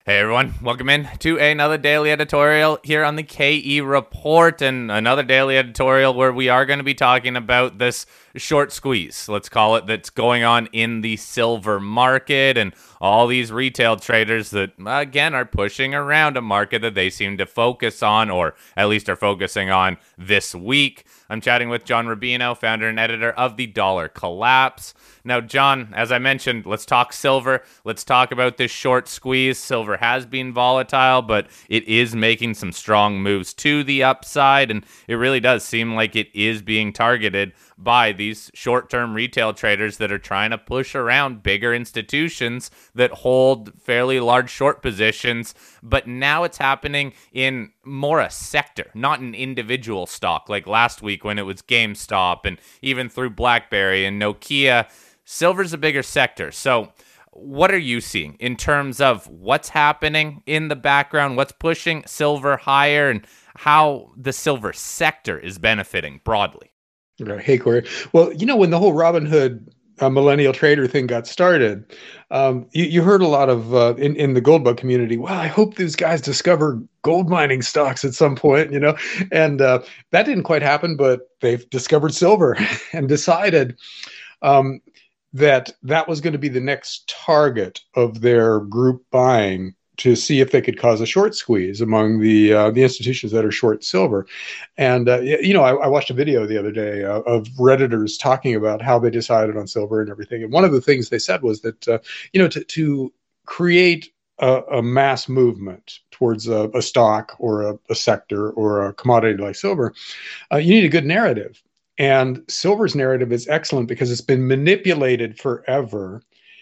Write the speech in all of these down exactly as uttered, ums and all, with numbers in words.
Hey everyone, welcome in to another daily editorial here on the K E Report, and another daily editorial where we are going to be talking about this short squeeze, let's call it, that's going on in the silver market, and all these retail traders that, again, are pushing around a market that they seem to focus on, or at least are focusing on this week. I'm chatting with John Rubino, founder and editor of The Dollar Collapse. Now, John, as I mentioned, let's talk silver. Let's talk about this short squeeze. Silver has been volatile, but it is making some strong moves to the upside, and it really does seem like it is being targeted by these short-term retail traders that are trying to push around bigger institutions that hold fairly large short positions. But now it's happening in more a sector, not an individual stock like last week when it was GameStop and even through BlackBerry and Nokia. Silver's a bigger sector. So what are you seeing in terms of what's happening in the background, what's pushing silver higher, and how the silver sector is benefiting broadly? Hey, Corey. Well, you know, when the whole Robinhood uh, millennial trader thing got started, um, you, you heard a lot of uh, in, in the gold bug community, well, I hope these guys discover gold mining stocks at some point, you know, and uh, that didn't quite happen, but they've discovered silver and decided um, that that was going to be the next target of their group buying to see if they could cause a short squeeze among the uh, the institutions that are short silver. And, uh, you know, I, I watched a video the other day uh, of Redditors talking about how they decided on silver and everything. And one of the things they said was that, uh, you know, to, to create a, a mass movement towards a, a stock or a, a sector or a commodity like silver, uh, you need a good narrative. And silver's narrative is excellent because it's been manipulated forever.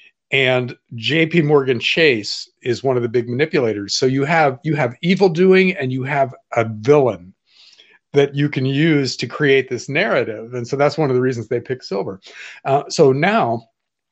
And J P Morgan Chase is one of the big manipulators. So you have you have evil doing and you have a villain that you can use to create this narrative. And so that's one of the reasons they pick silver. Uh, so now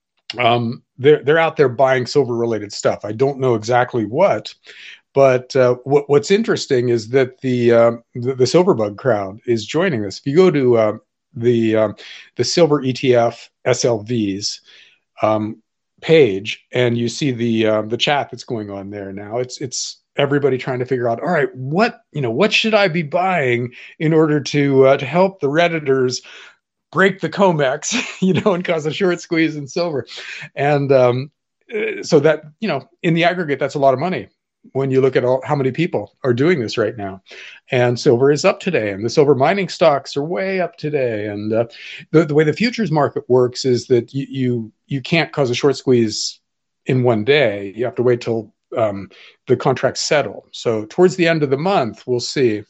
um, they're they're out there buying silver related stuff. I don't know exactly what, but uh, what, what's interesting is that the, uh, the the silver bug crowd is joining this. If you go to uh, the uh, the silver E T F S L Vs. Um, page and you see the uh, the chat that's going on there now. It's it's everybody trying to figure out, all right, what you know, what should I be buying in order to uh, to help the Redditors break the COMEX, you know, and cause a short squeeze in silver. And um, so that, you know, in the aggregate, that's a lot of money when you look at all how many people are doing this right now. And silver is up today, and the silver mining stocks are way up today. And uh, the, the way the futures market works is that you, you you can't cause a short squeeze in one day. You have to wait till um, the contracts settle. So towards the end of the month, we'll see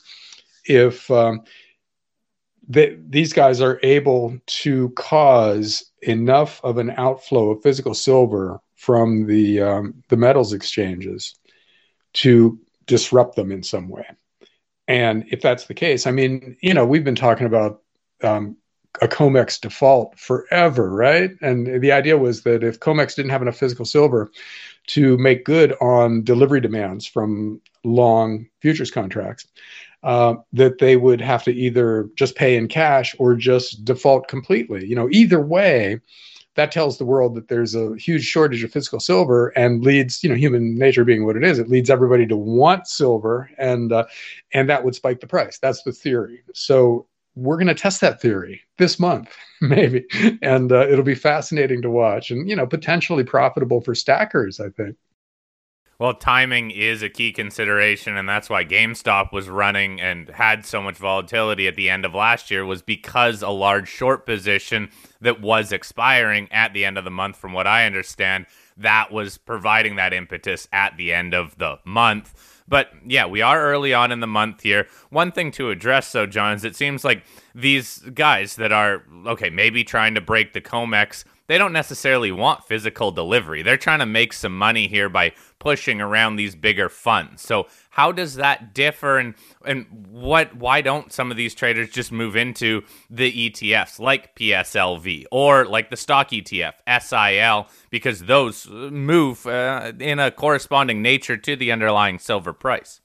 if um, they, these guys are able to cause enough of an outflow of physical silver from the um, the metals exchanges to disrupt them in some way. And if that's the case, I mean, you know, we've been talking about um, a COMEX default forever, right? And the idea was that if COMEX didn't have enough physical silver to make good on delivery demands from long futures contracts, uh, that they would have to either just pay in cash or just default completely. You know, either way, that tells the world that there's a huge shortage of physical silver and leads, you know, human nature being what it is, it leads everybody to want silver, and uh, and that would spike the price. That's the theory. So we're going to test that theory this month, maybe, and uh, it'll be fascinating to watch, and, you know, potentially profitable for stackers, I think. Well, timing is a key consideration, and that's why GameStop was running and had so much volatility at the end of last year, was because a large short position that was expiring at the end of the month, from what I understand, that was providing that impetus at the end of the month. But yeah, we are early on in the month here. One thing to address, though, John, is it seems like these guys that are, okay, maybe trying to break the COMEX, they don't necessarily want physical delivery. They're trying to make some money here by pushing around these bigger funds. So how does that differ, and and what why don't some of these traders just move into the E T Fs like P S L V or like the stock E T F S I L, because those move uh, in a corresponding nature to the underlying silver price?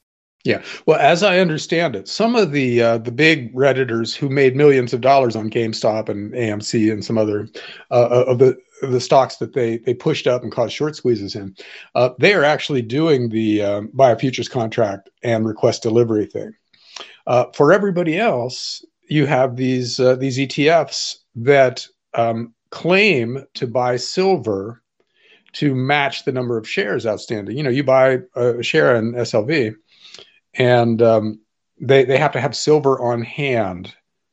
Yeah. Well, as I understand it, some of the uh, the big Redditors who made millions of dollars on GameStop and A M C and some other uh, of the the stocks that they they pushed up and caused short squeezes in, uh, they are actually doing the um, buy a futures contract and request delivery thing. Uh, for everybody else, you have these uh, these E T Fs that um, claim to buy silver to match the number of shares outstanding. You know, you buy a share in S L V. And um, they they have to have silver on hand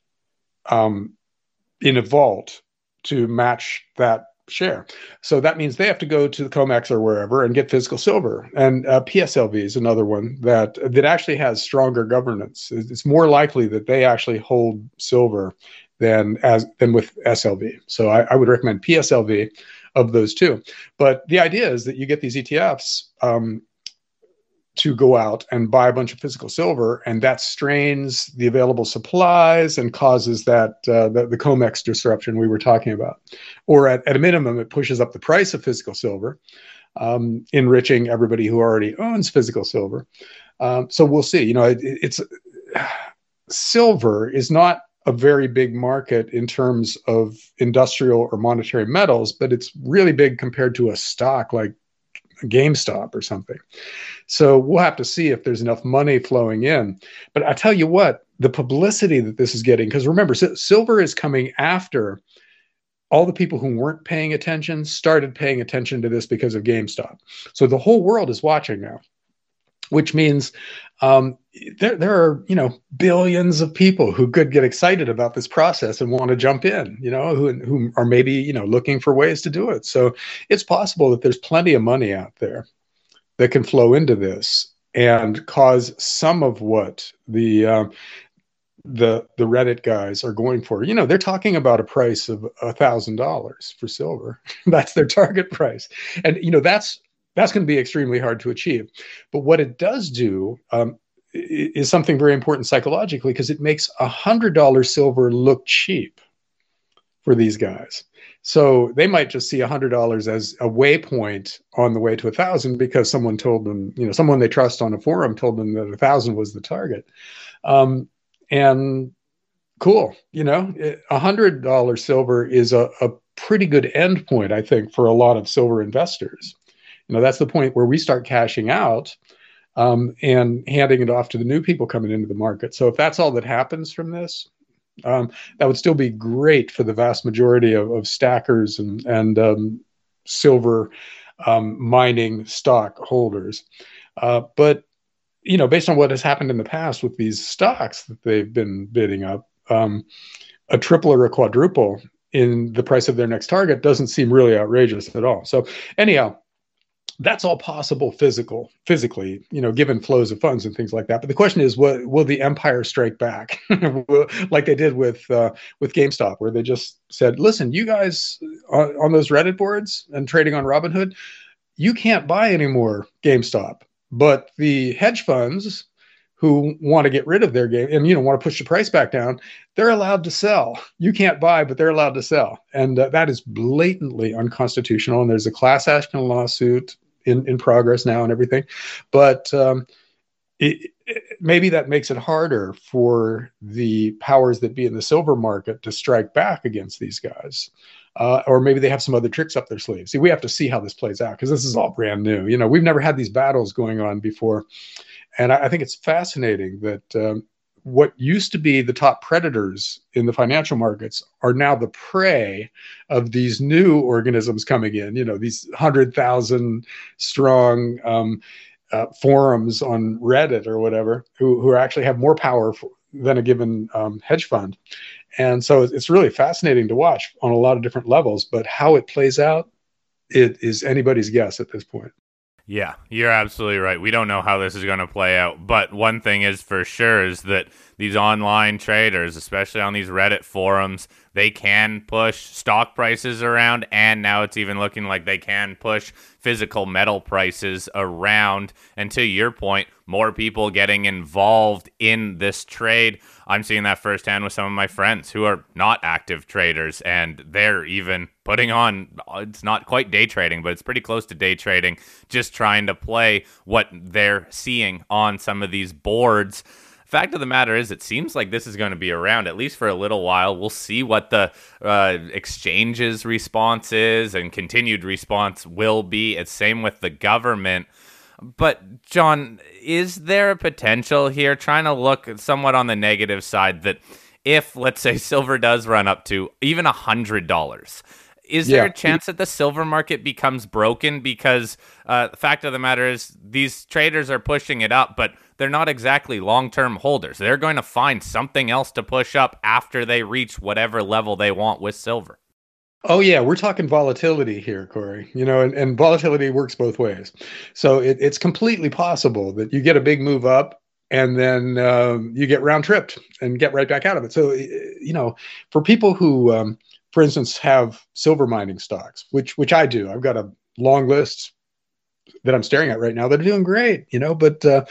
um, in a vault to match that share. So that means they have to go to the COMEX or wherever and get physical silver. And uh, P S L V is another one that that actually has stronger governance. It's more likely that they actually hold silver than as than with S L V. So I, I would recommend P S L V of those two. But the idea is that you get these E T Fs. Um, to go out and buy a bunch of physical silver, and that strains the available supplies and causes that uh, the, the COMEX disruption we were talking about. Or at, at a minimum, it pushes up the price of physical silver, um, enriching everybody who already owns physical silver. Um, so we'll see. You know, it, it's silver is not a very big market in terms of industrial or monetary metals, but it's really big compared to a stock like GameStop or something. So we'll have to see if there's enough money flowing in. But I tell you what, the publicity that this is getting, because remember, silver is coming after all the people who weren't paying attention started paying attention to this because of GameStop. So the whole world is watching now, which means um, there, there are, you know, billions of people who could get excited about this process and want to jump in, you know, who, who are maybe, you know, looking for ways to do it. So it's possible that there's plenty of money out there that can flow into this and cause some of what the, um, the, the Reddit guys are going for. You know, they're talking about a price of a thousand dollars for silver. That's their target price. And, you know, that's, That's going to be extremely hard to achieve. But what it does do um, is something very important psychologically, because it makes one hundred dollars silver look cheap for these guys. So they might just see one hundred dollars as a waypoint on the way to one thousand because someone told them, you know, someone they trust on a forum told them that one thousand was the target. Um, and cool, you know, one hundred dollars silver is a, a pretty good endpoint, I think, for a lot of silver investors. You know, that's the point where we start cashing out um, and handing it off to the new people coming into the market. So if that's all that happens from this, um, that would still be great for the vast majority of, of stackers and, and um, silver um, mining stock holders. Uh, but, you know, based on what has happened in the past with these stocks that they've been bidding up, um, a triple or a quadruple in the price of their next target doesn't seem really outrageous at all. So anyhow, that's all possible physical, physically, you know, given flows of funds and things like that. But the question is, what, will the empire strike back like they did with uh, with GameStop, where they just said, listen, you guys on, on those Reddit boards and trading on Robinhood, you can't buy any more GameStop. But the hedge funds who want to get rid of their game and, you know, want to push the price back down, they're allowed to sell. You can't buy, but they're allowed to sell. And uh, that is blatantly unconstitutional. And there's a class action lawsuit in, in progress now and everything. But um, it, it, maybe that makes it harder for the powers that be in the silver market to strike back against these guys. Uh, or maybe they have some other tricks up their sleeve. See, we have to see how this plays out because this is all brand new. You know, we've never had these battles going on before. And I, I think it's fascinating that um, what used to be the top predators in the financial markets are now the prey of these new organisms coming in, you know, these one hundred thousand strong um, uh, forums on Reddit or whatever, who, who actually have more power for, than a given um, hedge fund. And so it's really fascinating to watch on a lot of different levels, but how it plays out, it is anybody's guess at this point. Yeah, you're absolutely right. We don't know how this is going to play out, but one thing is for sure is that these online traders, especially on these Reddit forums, they can push stock prices around, and now it's even looking like they can push physical metal prices around. And to your point, more people getting involved in this trade. I'm seeing that firsthand with some of my friends who are not active traders, and they're even putting on, it's not quite day trading, but it's pretty close to day trading, just trying to play what they're seeing on some of these boards. Fact of the matter is, it seems like this is going to be around at least for a little while. We'll see what the uh, exchange's response is and continued response will be. It's same with the government. But, John, is there a potential here, trying to look somewhat on the negative side, that if, let's say, silver does run up to even one hundred dollars, is there yeah. a chance that the silver market becomes broken? Because uh, the fact of the matter is, these traders are pushing it up, but they're not exactly long-term holders. They're going to find something else to push up after they reach whatever level they want with silver. Oh, yeah, we're talking volatility here, Corey. You know, and, and volatility works both ways. So it, it's completely possible that you get a big move up and then um, you get round tripped and get right back out of it. So, you know, for people who, um, for instance, have silver mining stocks, which which I do, I've got a long list that I'm staring at right now that are doing great, you know, but uh,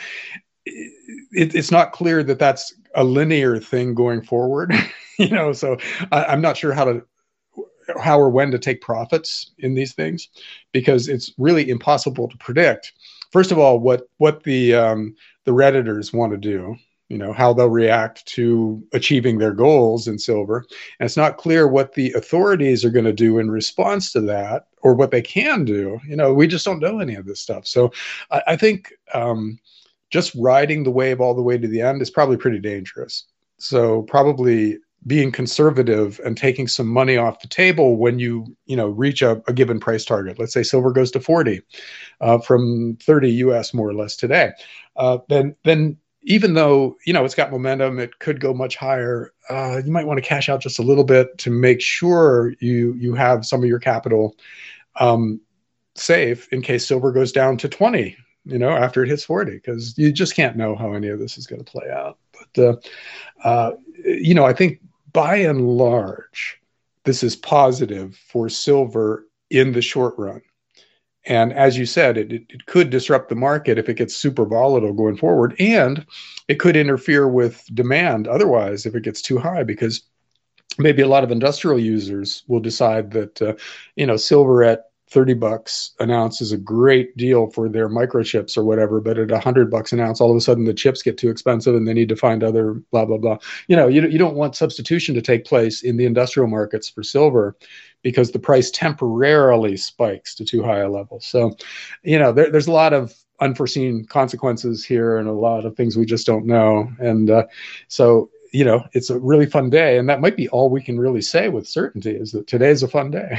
it, it's not clear that that's a linear thing going forward, you know, so I, I'm not sure how to how or when to take profits in these things, because it's really impossible to predict. First of all, what what the um, the Redditors want to do, you know, how they'll react to achieving their goals in silver. And it's not clear what the authorities are going to do in response to that, or what they can do. You know, we just don't know any of this stuff. So I, I think um, just riding the wave all the way to the end is probably pretty dangerous. So probably being conservative and taking some money off the table when you, you know, reach a, a given price target. Let's say silver goes to forty uh, from thirty U S more or less today. Uh, then, then even though, you know, it's got momentum, it could go much higher. Uh, you might want to cash out just a little bit to make sure you you have some of your capital um, safe in case silver goes down to twenty, you know, after it hits forty, because you just can't know how any of this is going to play out. But, uh, uh, you know, I think by and large, this is positive for silver in the short run. And as you said, it, it, it could disrupt the market if it gets super volatile going forward. And it could interfere with demand otherwise if it gets too high, because maybe a lot of industrial users will decide that, uh, you know, silver at thirty bucks an ounce is a great deal for their microchips or whatever, but at one hundred bucks an ounce, all of a sudden the chips get too expensive and they need to find other blah, blah, blah. You know, you, you don't want substitution to take place in the industrial markets for silver, because the price temporarily spikes to too high a level. So, you know, there, there's a lot of unforeseen consequences here and a lot of things we just don't know. And uh, so, you know, it's a really fun day. And that might be all we can really say with certainty, is that today's a fun day.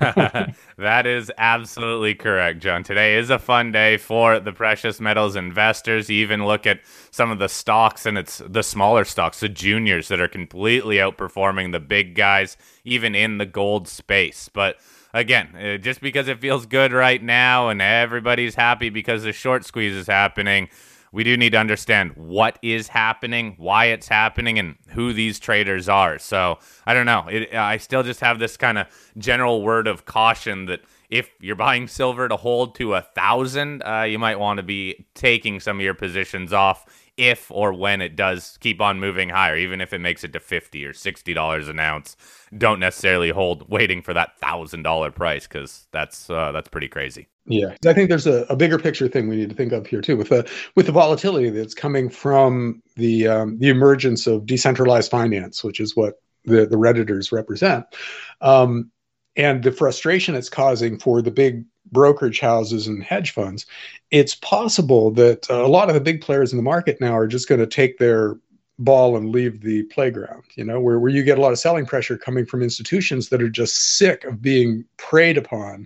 That is absolutely correct, John. Today is a fun day for the precious metals investors. You even look at some of the stocks, and it's the smaller stocks, the juniors, that are completely outperforming the big guys, even in the gold space. But again, just because it feels good right now and everybody's happy because the short squeeze is happening, we do need to understand what is happening, why it's happening, and who these traders are. So I don't know. It, I still just have this kind of general word of caution that if you're buying silver to hold to a thousand, uh, you might want to be taking some of your positions off if or when it does keep on moving higher, even if it makes it to fifty or sixty dollars an ounce. Don't necessarily hold waiting for that thousand dollar price, because that's uh, that's pretty crazy. Yeah, I think there's a, a bigger picture thing we need to think of here too, with the with the volatility that's coming from the um, the emergence of decentralized finance, which is what the the Redditors represent, um, and the frustration it's causing for the big brokerage houses and hedge funds. It's possible that a lot of the big players in the market now are just going to take their ball and leave the playground, you know, where, where you get a lot of selling pressure coming from institutions that are just sick of being preyed upon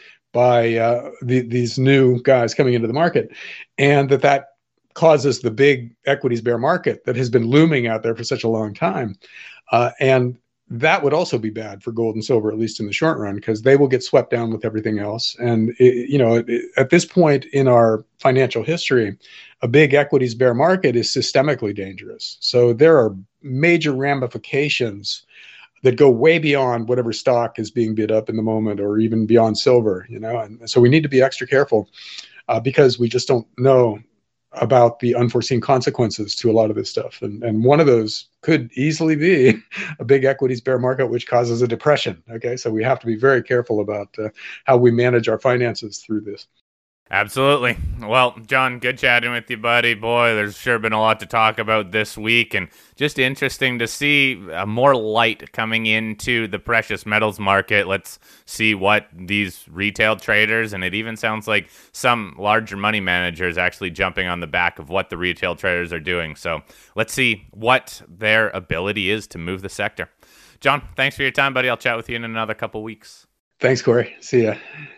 by uh, the, these new guys coming into the market, and that that causes the big equities bear market that has been looming out there for such a long time. Uh, and that would also be bad for gold and silver, at least in the short run, because they will get swept down with everything else. And, it, you know, it, at this point in our financial history, a big equities bear market is systemically dangerous. So there are major ramifications that go way beyond whatever stock is being bid up in the moment, or even beyond silver, you know. And so we need to be extra careful uh, because we just don't know about the unforeseen consequences to a lot of this stuff. And, and one of those could easily be a big equities bear market, which causes a depression. Okay. So we have to be very careful about uh, how we manage our finances through this. Absolutely. Well, John, good chatting with you, buddy. Boy, there's sure been a lot to talk about this week, and just interesting to see uh, more light coming into the precious metals market. Let's see what these retail traders, and it even sounds like some larger money managers actually jumping on the back of what the retail traders are doing. So let's see what their ability is to move the sector. John, thanks for your time, buddy. I'll chat with you in another couple weeks. Thanks, Corey. See ya.